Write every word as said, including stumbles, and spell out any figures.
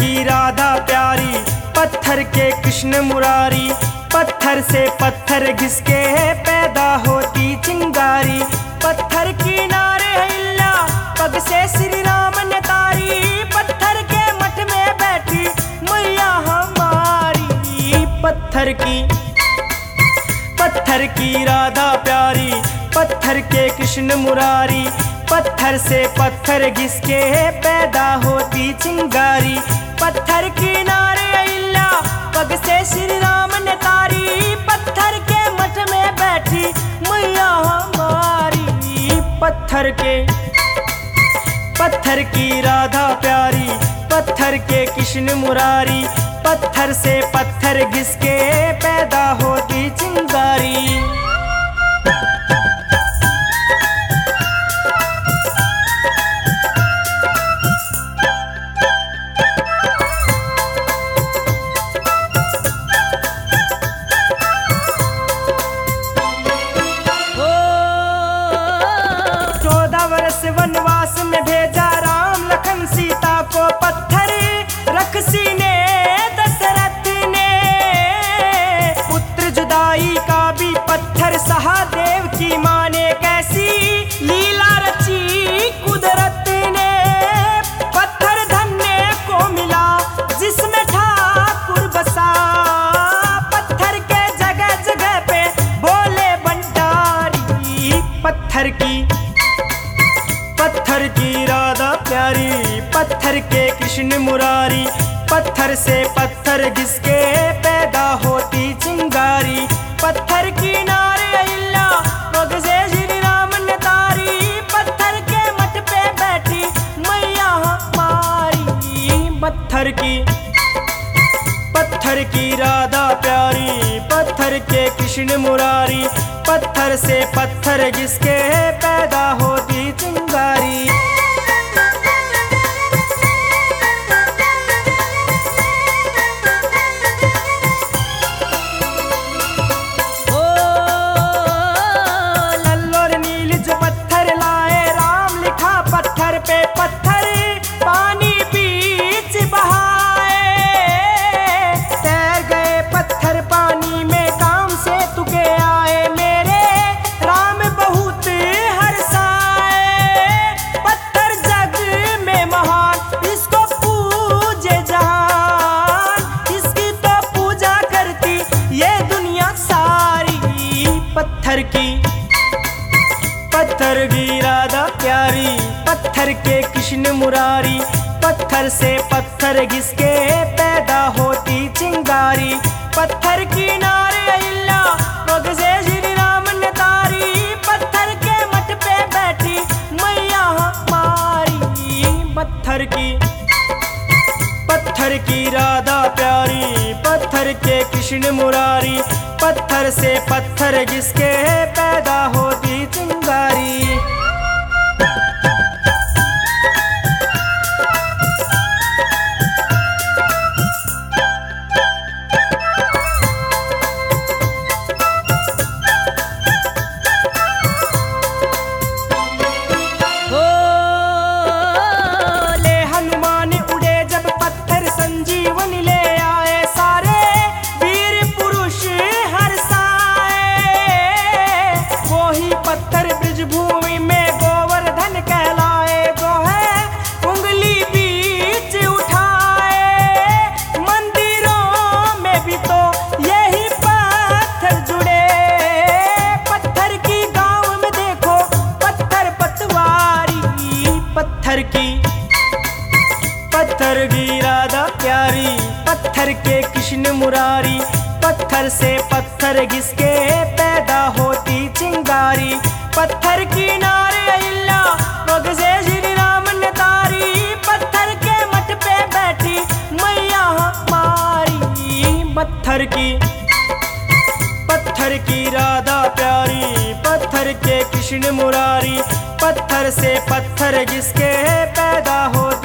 की राधा प्यारी, पत्थर के कृष्ण मुरारी, पत्थर से पत्थर घिसके पैदा होती चिंगारी। पत्थर की नारे हिल्ला पग से श्री राम ने तारी, पत्थर के मठ में बैठी मैया हमारी। पत्थर की पत्थर की राधा प्यारी, पत्थर के कृष्ण मुरारी, पत्थर से पत्थर घिसके पैदा होती चिंगारी। पत्थर की नारे अल्ला पग से श्री राम ने तारी, पत्थर के मठ में बैठी मैया हमारी। पत्थर के पत्थर की राधा प्यारी, पत्थर के कृष्ण मुरारी, पत्थर से पत्थर घिसके पैदा होती चिंगारी। चौदह वर्ष वनवास में भेजा राम लखन सीता को, पत्थर रख सीने दशरथ ने। पुत्र जुदाई का भी पत्थर सहा देव की माँ ने, कैसी लीला रची कुदरत ने। पत्थर धन्य को मिला जिसमें ठाकुर बसा, पत्थर के जगह जगह पे बोले भंडारी। पत्थर की पत्थर की राधा प्यारी, पत्थर के कृष्ण मुरारी, पत्थर से पत्थर घिसके पैदा होती चिंगारी। पत्थर की नारे अल्ला पग से श्री राम ने तारी, पत्थर के मठ पे बैठी मैया हमारी। पत्थर की पत्थर की राधा प्यारी, पत्थर के कृष्ण मुरारी, पत्थर से पत्थर घिसके पैदा होती चिंगारी। ओ लल्लोर नील जो पत्थर लाए, राम लिखा पत्थर पे पत्थर पानी बीच बहाए। तैर गए पत्थर पानी में काम से तुके आए, मेरे राम बहुत हर्षाए। पत्थर जग में महान इसको पूजे जहान, इसकी तो पूजा करती ये दुनिया सारी। पत्थर की पत्थर की राधा प्यारी, पत्थर के कृष्ण मुरारी, पत्थर से पत्थर घिसके पैदा होती चिंगारी। पत्थर की नारे अल्ला पग से श्री राम ने तारी, पत्थर के मठ पे बैठी मैया हमारी। पत्थर की पत्थर की राधा प्यारी, पत्थर के कृष्ण मुरारी, पत्थर से पत्थर घिसके पैदा होती चिंगारी। पत्थर की पत्थर की राधा प्यारी, पत्थर के कृष्ण मुरारी, पत्थर से पत्थर घिसके पैदा होती चिंगारी। पत्थर की नारे अल्ला पग से श्री राम ने तारी, पत्थर के मठ पे बैठी मैया हमारी। पत्थर की पत्थर की राधा प्यारी, पत्थर के कृष्ण मुरारी, पत्थर से पत्थर घिसके पैदा होती